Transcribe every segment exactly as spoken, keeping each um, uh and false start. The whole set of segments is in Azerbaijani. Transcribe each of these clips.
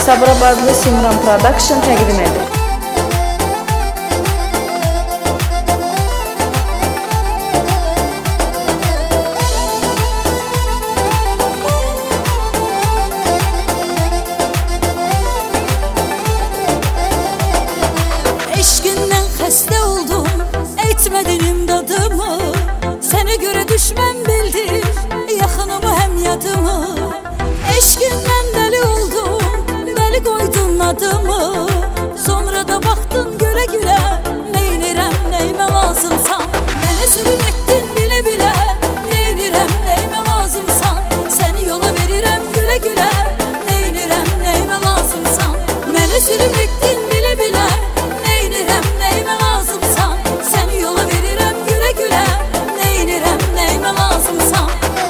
Sabirabadlı Simran Production təqdim edir. Eşkindən xəstə oldum, etmədin imdadımı. Sənə görə düşmən bildim, yaxınımı həm yadımı. Eşkindən dəli oldum, dəli qoydun adımı. Sonra da baxdın gülə-gülə, neynirəm, neymə lazımsan. Mənə zülüm etdin bilə-bilə, neynirəm, neymə lazımsan. Səni yola verirəm gülə-gülə, neynirəm, neymə lazımsan. Mənə zülüm etdin bilə-bilə, neynirəm, neymə lazımsan. Səni yola verirəm gülə-gülə, neynirəm, neymə lazımsan.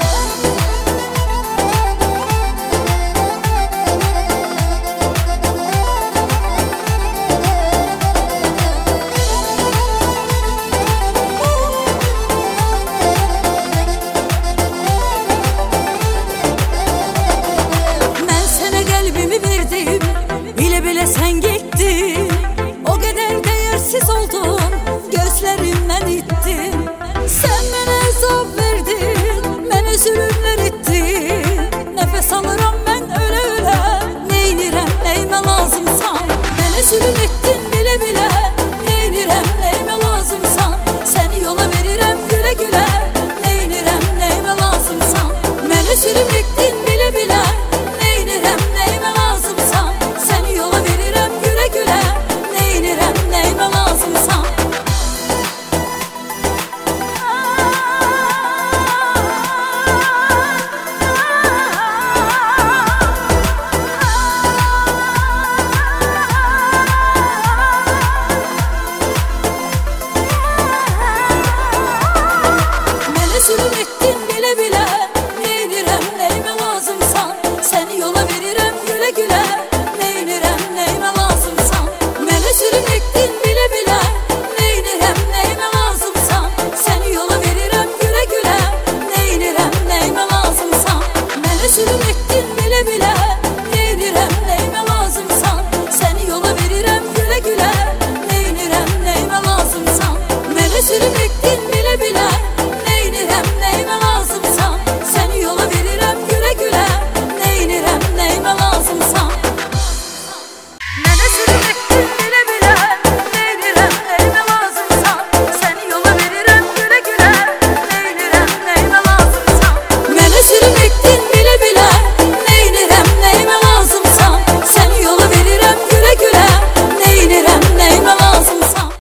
Mən sənə qəlbimi verdim, bilə-bilə sən getdin. O qədər dəyərsiz oldun, gözlərimdən ittin. Sən mənə əzab verdin, mənə zülümlər etdin. Nəfəs alıram mən ölə-ölə, neynirəm, neymə lazımsan. Mənə zülüm etdin bilə-bilə, neynirəm, neymə lazımsan. Səni yola verirəm gülə-gülə, neynirəm, neymə lazımsan. Mənə zülüm etdin bilə-bilə, neynirəm, neymə lazımsan. Səni yola verirəm gülə-gülə, neynirəm, neymə lazımsan. Mənə zülüm etdin